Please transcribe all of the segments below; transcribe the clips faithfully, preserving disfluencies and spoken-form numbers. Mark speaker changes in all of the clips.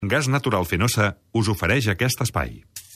Speaker 1: Gas Natural Fenosa us ofereix aquest espai.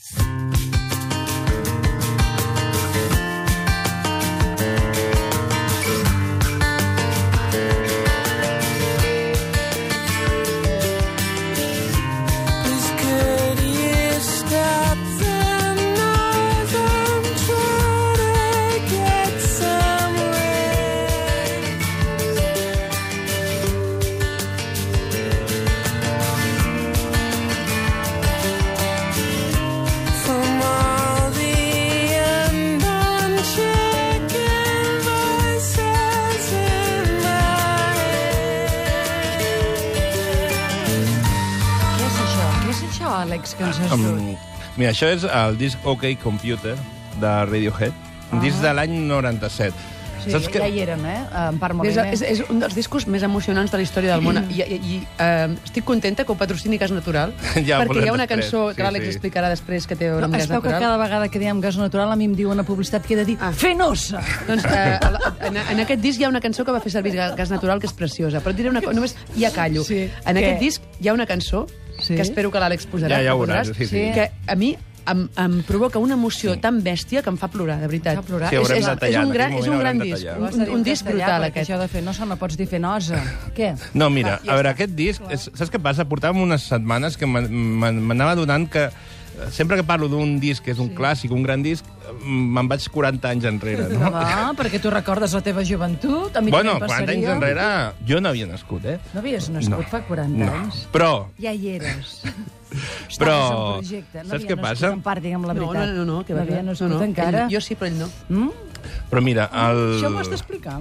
Speaker 2: Àlex, que ens has dut?
Speaker 3: Um, mira, això és el disc OK Computer de Radiohead, un disc de l'any noranta-set.
Speaker 2: Sí,
Speaker 3: Saps que...
Speaker 2: ja hi érem, eh? En part
Speaker 4: És,
Speaker 2: Moliner.
Speaker 4: és, és un dels discos més emocionants de la història del món. I, i, i uh, estic contenta que ho patrocini Gas Natural,
Speaker 3: Ja ho
Speaker 4: perquè hi ha una
Speaker 3: després,
Speaker 4: cançó
Speaker 3: sí,
Speaker 4: que l'Àlex
Speaker 3: sí.
Speaker 4: explicarà després que té a veure
Speaker 2: No,
Speaker 4: amb
Speaker 2: es
Speaker 4: Gas
Speaker 2: veu que
Speaker 4: Natural.
Speaker 2: cada vegada que diem gas natural a mi em diuen a publicitat que he de dir
Speaker 4: Ah.
Speaker 2: Fenosa!
Speaker 4: Doncs uh, en, en aquest disc hi ha una cançó que va fer servir Gas Natural que és preciosa, però et diré una cosa, només ja callo.
Speaker 2: Sí.
Speaker 4: En
Speaker 2: Què?
Speaker 4: aquest disc hi ha una cançó
Speaker 2: Sí.
Speaker 4: que espero que l'Àlex posarà,
Speaker 3: Ja, ja ho
Speaker 4: que
Speaker 3: veuràs,
Speaker 4: posaràs,
Speaker 3: sí, sí.
Speaker 4: que a mi em, em provoca una emoció tan bèstia que em fa plorar, de veritat.
Speaker 2: Em fa plorar.
Speaker 3: Sí, haurem
Speaker 4: és,
Speaker 3: de
Speaker 4: és,
Speaker 3: tallar,
Speaker 4: és un
Speaker 3: en
Speaker 4: gran,
Speaker 3: aquell
Speaker 4: és un
Speaker 3: moment
Speaker 4: gran
Speaker 3: haurem de
Speaker 4: disc,
Speaker 3: tallar.
Speaker 2: Ho has
Speaker 4: un,
Speaker 2: de dir
Speaker 4: un
Speaker 2: en
Speaker 4: disc
Speaker 2: castellà,
Speaker 4: brutal,
Speaker 2: perquè
Speaker 4: aquest.
Speaker 2: això de Fenosa no pots dir Fenosa. Què?
Speaker 3: No, mira,
Speaker 4: Ah, ja
Speaker 3: a veure,
Speaker 4: està.
Speaker 3: aquest disc, és, saps què passa? Portàvem unes setmanes que me- me- m'anava adonant que eh, sempre que parlo d'un disc que és un clàssic, un gran disc, me'n vaig quaranta anys enrere, no?
Speaker 2: Ah, perquè tu recordes la teva joventut? A mi
Speaker 3: Bueno,
Speaker 2: també em
Speaker 3: quaranta anys
Speaker 2: passaria.
Speaker 3: enrere jo no havia nascut, eh?
Speaker 2: No havies nascut
Speaker 3: No.
Speaker 2: fa quaranta
Speaker 3: No.
Speaker 2: anys?
Speaker 3: Però,
Speaker 2: Ja hi eres.
Speaker 3: Però,
Speaker 2: Estaves en projecte. No
Speaker 3: saps
Speaker 2: havia
Speaker 3: què
Speaker 2: nascut,
Speaker 3: passa?
Speaker 2: En part, diguem la
Speaker 4: No,
Speaker 2: veritat.
Speaker 4: no, no, no, que
Speaker 2: no
Speaker 4: va,
Speaker 2: havia
Speaker 4: no,
Speaker 2: nascut
Speaker 4: no.
Speaker 2: encara.
Speaker 4: Ell, jo sí, però ell no.
Speaker 2: Mm?
Speaker 3: però mira, el...
Speaker 2: Això m'ho has d'explicar?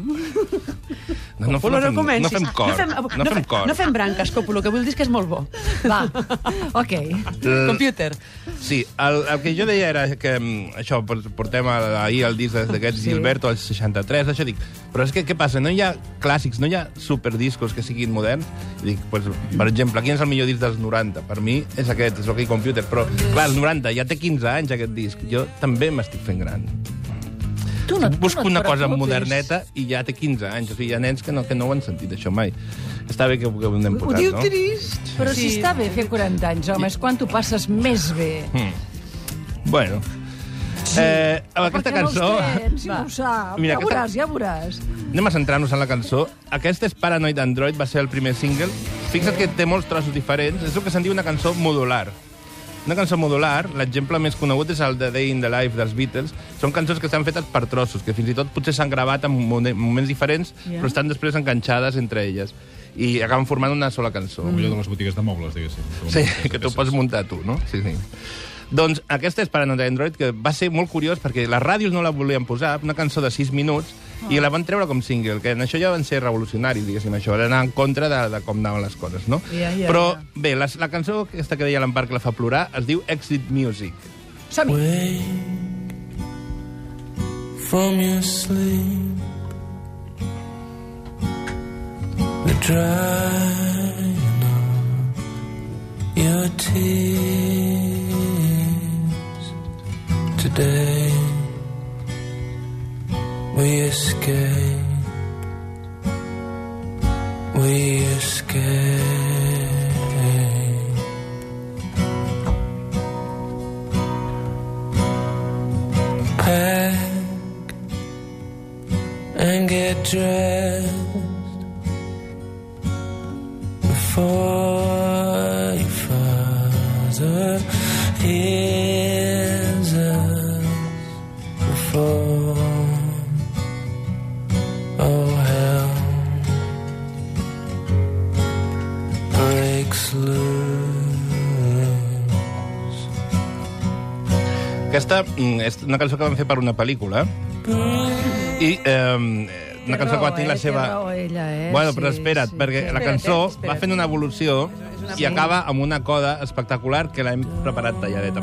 Speaker 3: No, no,
Speaker 4: Còpolo,
Speaker 3: no, fem, no
Speaker 4: comencis.
Speaker 3: fem cor.
Speaker 4: No fem,
Speaker 3: No fem cor.
Speaker 4: no fem branques, Còpolo, que vull dir que és molt bo.
Speaker 2: Va, ok.
Speaker 3: El-
Speaker 4: Computer.
Speaker 3: Sí, el, el que jo deia era que mm, això, pues, portem a- ahir el disc d'aquest
Speaker 2: Sí.
Speaker 3: Gilberto, el seixanta-tres, això dic, però és que què passa? No hi ha clàssics, no hi ha superdiscos que siguin moderns. I dic, pues, per exemple, quin és el millor disc dels noranta? Per mi és aquest, és OK Computer, però clar, el noranta ja té quinze anys aquest disc, jo també m'estic fent gran.
Speaker 2: Tu no,
Speaker 3: Busco
Speaker 2: tu no et
Speaker 3: una cosa
Speaker 2: preocupis.
Speaker 3: moderneta i ja té quinze anys, o sigui, hi ha nens que no, que no ho han sentit, això mai. Està bé que, que ho anem
Speaker 2: Ho
Speaker 3: posant,
Speaker 2: diu
Speaker 3: no?
Speaker 2: trist. Però si està bé fer quaranta anys, home, és quan tu passes més bé.
Speaker 3: Bueno, eh, amb aquesta
Speaker 2: Perquè
Speaker 3: cançó...
Speaker 2: no els tens, si
Speaker 4: Va.
Speaker 2: no ho sap.
Speaker 3: Mira,
Speaker 2: ja
Speaker 3: aquesta-
Speaker 2: veuràs, ja veuràs.
Speaker 3: Anem a centrar-nos en la cançó. Aquesta és Paranoid Android, va ser el primer single. Fixa't que té molts trossos diferents. És el que se'n diu una cançó modular. Una cançó modular, l'exemple més conegut és el de Day in the Life dels Beatles. Són cançons que estan fetes per trossos, que fins i tot potser s'han gravat en mom- moments diferents,
Speaker 2: Ja.
Speaker 3: però estan després enganxades entre elles. I acaben formant una sola cançó.
Speaker 5: El millor de les botigues de mobles, diguéssim.
Speaker 3: Sí, que tu pots muntar tu, no? Sí, sí. Doncs aquesta és Paranoid Android, que va ser molt curiós perquè les ràdios no la volien posar, una cançó de sis minuts, i la van treure com single, que en això ja van ser revolucionaris, diguéssim, això, van anar en contra de, de com anaven les coses, no?
Speaker 2: Ja, ja,
Speaker 3: Però,
Speaker 2: ja.
Speaker 3: bé, la, la cançó aquesta que deia l'Empar que la fa plorar es diu Exit Music.
Speaker 2: Som-hi.
Speaker 6: Wake from your sleep, the drying of your tears today. We escape, we escape. Pack and get dressed before your father hears us. Before all hell breaks loose.
Speaker 3: Aquesta mm, és una cançó que van fer per una pel·lícula, i eh, una cançó que va tenir la seva...
Speaker 2: Té raó ella, eh?
Speaker 3: Bueno, però
Speaker 2: Sí,
Speaker 3: espera't,
Speaker 2: sí.
Speaker 3: perquè la
Speaker 4: Espera't,
Speaker 3: cançó
Speaker 4: eh, espera't.
Speaker 3: va fent una evolució i acaba amb una coda espectacular que l'hem preparat talladeta.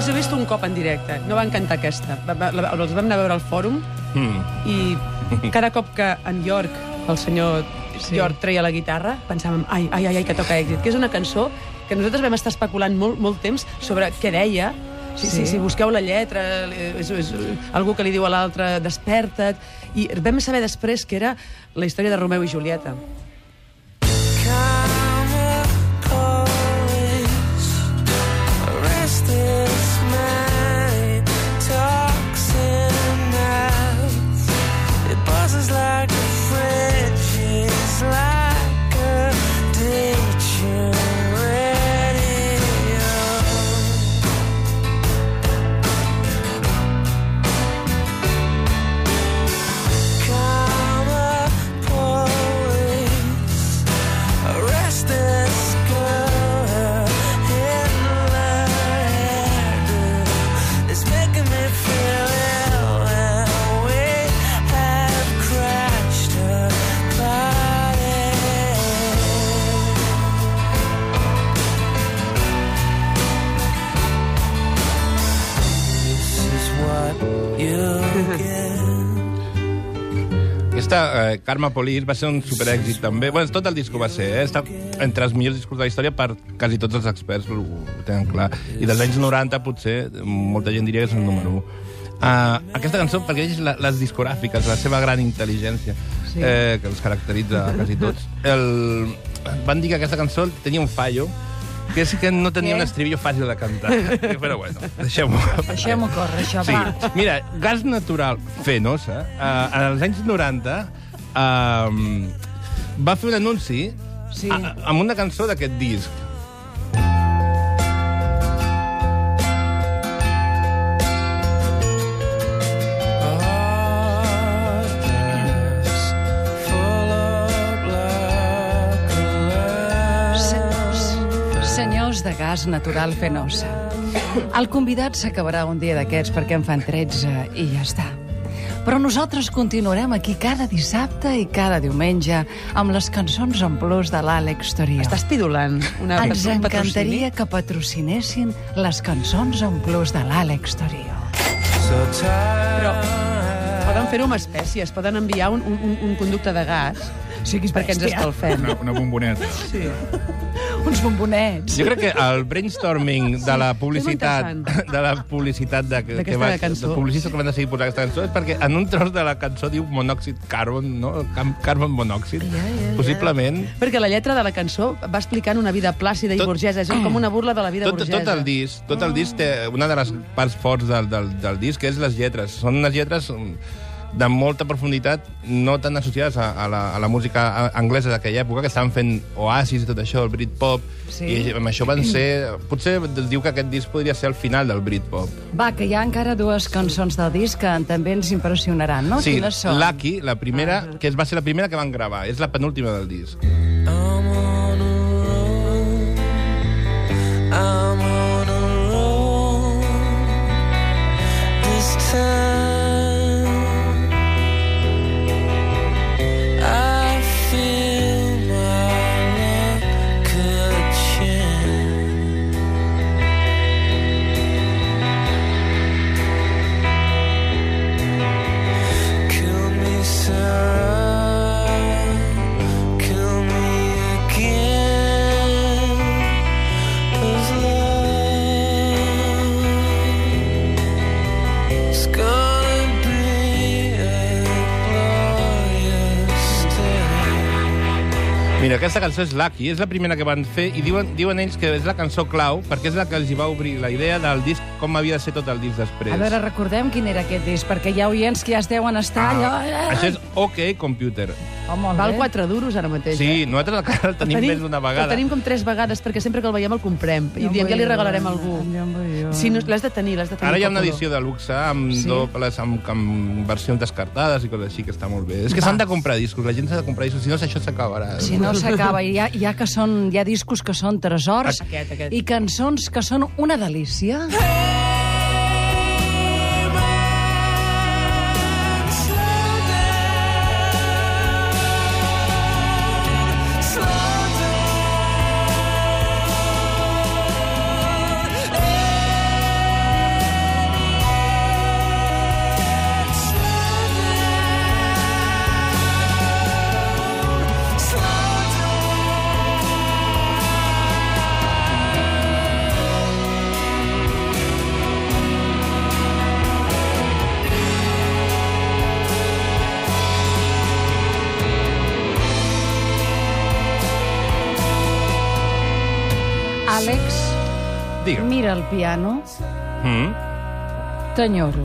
Speaker 4: he vist un cop en directe. No van cantar aquesta. Va- va- la- Els vam anar a veure al fòrum
Speaker 3: Mm.
Speaker 4: i cada cop que en York, el senyor sí. York, treia la guitarra, pensàvem, ai, ai, ai, ai, que toca èxit, que és una cançó que nosaltres vam estar especulant molt, molt temps sobre què deia. Si, sí. si, si busqueu la lletra, és, és algú que li diu a l'altre, desperta't, i vam saber després que era la història de Romeu i Julieta.
Speaker 3: Aquesta, eh, Karma Police, va ser un superèxit també. Bueno, tot el disco va ser, eh? Està entre els millors discos de la història per quasi tots els experts, ho, ho tenen clar. I dels anys noranta, potser, molta gent diria que és el número u. Uh, aquesta cançó, perquè és la, les discogràfiques, la seva gran intel·ligència, sí. eh, que els caracteritza quasi tots, el... van dir que aquesta cançó tenia un fallo, que és que no tenia Què? un estribillo fàcil de cantar. Però bueno, deixem-ho.
Speaker 2: Deixem-ho córrer, això,
Speaker 3: sí.
Speaker 2: va.
Speaker 3: Mira, Gas Natural Fenosa, eh, en els anys noranta, eh, va fer un anunci
Speaker 2: sí.
Speaker 3: a, amb una cançó d'aquest disc.
Speaker 2: De Gas Natural Fenosa. El convidat s'acabarà un dia d'aquests perquè en fan tretze i ja està. Però nosaltres continuarem aquí cada dissabte i cada diumenge amb les cançons en plus de l'Àlex Torio.
Speaker 4: Estàs pidolant una
Speaker 2: Ens encantaria que patrocinessin les cançons en plus de l'Àlex Torio.
Speaker 4: Però poden fer-ho amb espècies, poden enviar un, un, un conducte de gas
Speaker 2: sí,
Speaker 4: perquè ens escalfem.
Speaker 5: Una, una bomboneta.
Speaker 4: Sí.
Speaker 2: Uns bombonets.
Speaker 3: Jo crec que el brainstorming de la publicitat
Speaker 4: és
Speaker 3: de la publicitat de, que, que va,
Speaker 4: cançó.
Speaker 3: de publicistes que van decidir posar aquesta cançó és perquè en un tros de la cançó diu monòxid carbon, no? Carbon monòxid,
Speaker 4: ja, ja, ja.
Speaker 3: possiblement.
Speaker 4: Perquè la lletra de la cançó va explicant una vida plàcida i
Speaker 3: Tot-
Speaker 4: burgesa, és com una burla de la vida
Speaker 3: Tot,
Speaker 4: burgesa.
Speaker 3: tot el disc, tot el disc té una de les parts forts del, del, del disc, que és les lletres. Són unes lletres de molta profunditat, no tan associades a, a, la, a la música anglesa d'aquella època, que estaven fent Oasis i tot això, el Britpop,
Speaker 2: Sí.
Speaker 3: i amb això van ser... Potser diu que aquest disc podria ser el final del Britpop.
Speaker 2: Va, que hi ha encara dues cançons del disc que també ens impressionaran, no?
Speaker 3: Sí,
Speaker 2: Quines són?
Speaker 3: Lucky, la primera, que es va ser la primera que van gravar, és la penúltima del disc.
Speaker 6: I'm on a roll. I'm on a roll. This time I feel my luck could change. Kill me, Sarah. Kill me again. 'Cause love is gonna be a glorious day.
Speaker 3: Mira, aquesta cançó és Lucky, és la primera que van fer, i diuen, diuen ells que és la cançó clau, perquè és la que els hi va obrir la idea del disc, com havia de ser tot el disc després.
Speaker 2: A veure, recordem quin era aquest disc, perquè hi ha oients que ja es deuen estar allò...
Speaker 3: Ah, això és OK Computer.
Speaker 2: Oh, molt
Speaker 4: Val
Speaker 2: bé.
Speaker 4: quatre duros ara mateix.
Speaker 3: Sí,
Speaker 4: eh?
Speaker 3: nosaltres encara el tenim, més d'una vegada.
Speaker 4: El tenim com tres vegades, perquè sempre que el veiem el comprem. I diem, ja li regalarem a algú.
Speaker 2: Ja em vull jo.
Speaker 4: Sí, no, l'has de tenir, l'has de tenir.
Speaker 3: Ara hi ha una
Speaker 4: Coppola.
Speaker 3: edició de luxe amb
Speaker 2: Sí?
Speaker 3: sí? dobles, amb, amb versions descartades i coses així, que està molt bé. És que
Speaker 2: Va.
Speaker 3: s'han de comprar discos, la gent s'ha de comprar discos, si no això s'acabarà.
Speaker 2: Si no s'acaba, hi, ha, hi ha que són, hi ha discos que són tresors
Speaker 4: Aquest, aquest.
Speaker 2: i cançons que són una delícia. Àlex,
Speaker 3: Digue'm.
Speaker 2: mira el piano,
Speaker 3: Mm?
Speaker 2: t'enyoro.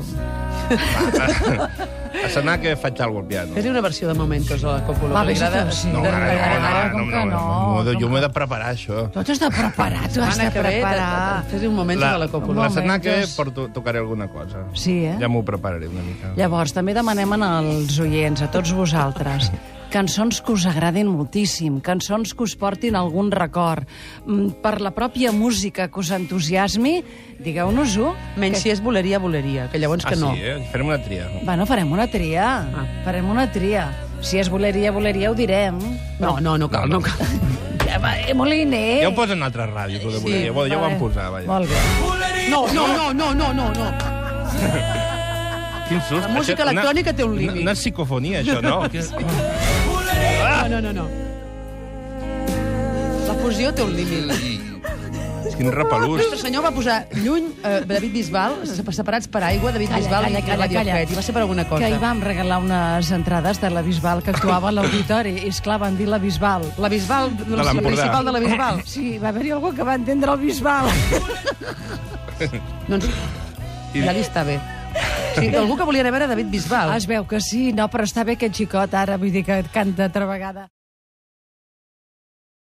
Speaker 3: A Sana que faig alguna cosa al piano.
Speaker 4: Fes-li una versió de Momentos a la Coppola.
Speaker 2: Va,
Speaker 4: que li
Speaker 2: vés a
Speaker 4: agrada.
Speaker 2: fer-ho, sí.
Speaker 3: No,
Speaker 4: De-
Speaker 3: ara,
Speaker 4: de-
Speaker 3: no, no,
Speaker 2: ara,
Speaker 3: no,
Speaker 2: com
Speaker 3: no,
Speaker 2: que
Speaker 3: no,
Speaker 2: no?
Speaker 3: no, jo m'ho he de preparar, això.
Speaker 2: Tu t'has de preparar, tu has
Speaker 4: Setmana
Speaker 2: de
Speaker 4: que ve,
Speaker 2: preparar.
Speaker 4: fes-li un Momentos a la Coppola.
Speaker 3: La setmana que ve
Speaker 2: Momentos.
Speaker 3: porto, tocaré alguna cosa.
Speaker 2: Sí, eh?
Speaker 3: Ja m'ho prepararé una mica.
Speaker 2: Llavors, també demanem als oients, a tots vosaltres, cançons que us agradin moltíssim, cançons que us portin algun record, mm, per la pròpia música que us entusiasmi, digueu-nos-ho.
Speaker 4: Menys si és boleria, boleria, que llavors
Speaker 3: Ah,
Speaker 4: que no.
Speaker 3: sí, eh? Farem una tria.
Speaker 2: Bueno, farem una tria.
Speaker 4: Ah.
Speaker 2: Farem una tria. Si és boleria, boleria, ho direm.
Speaker 4: No, no, no cal, no cal.
Speaker 2: Ja va, eh, Moliner.
Speaker 3: Ja ho posen en altres ràdios, sí, de
Speaker 4: Sí,
Speaker 3: boleria. Bueno, ja ho
Speaker 2: vale.
Speaker 3: van posar, vaja.
Speaker 2: Molt bé.
Speaker 4: No, no, no, no, no, no, no.
Speaker 3: Quin sust.
Speaker 4: La música
Speaker 3: Això-
Speaker 4: electrònica té un
Speaker 3: una-
Speaker 4: límit.
Speaker 3: Una, una psicofonia, això, no? Que-
Speaker 4: No, no, no, no. La fusió té un límit.
Speaker 3: Quin repelús.
Speaker 4: El senyor va posar lluny eh, David Bisbal, separats per aigua, David
Speaker 2: Calla,
Speaker 4: Bisbal
Speaker 2: calla,
Speaker 4: i
Speaker 2: calla, calla.
Speaker 4: Radiohead. I va ser per alguna cosa.
Speaker 2: Que hi vam regalar unes entrades de la Bisbal que actuava a l'auditori. I, esclar, van dir la Bisbal.
Speaker 4: La Bisbal,
Speaker 3: De
Speaker 4: la
Speaker 3: l'Empordà.
Speaker 4: principal de la Bisbal.
Speaker 2: Sí, va haver-hi algú que va entendre el Bisbal.
Speaker 4: Doncs ja li està bé. Sí, algú que volia anar a veure David Bisbal.
Speaker 2: Es veu que sí, no, però està bé aquest xicot ara, vull dir que canta altra vegada.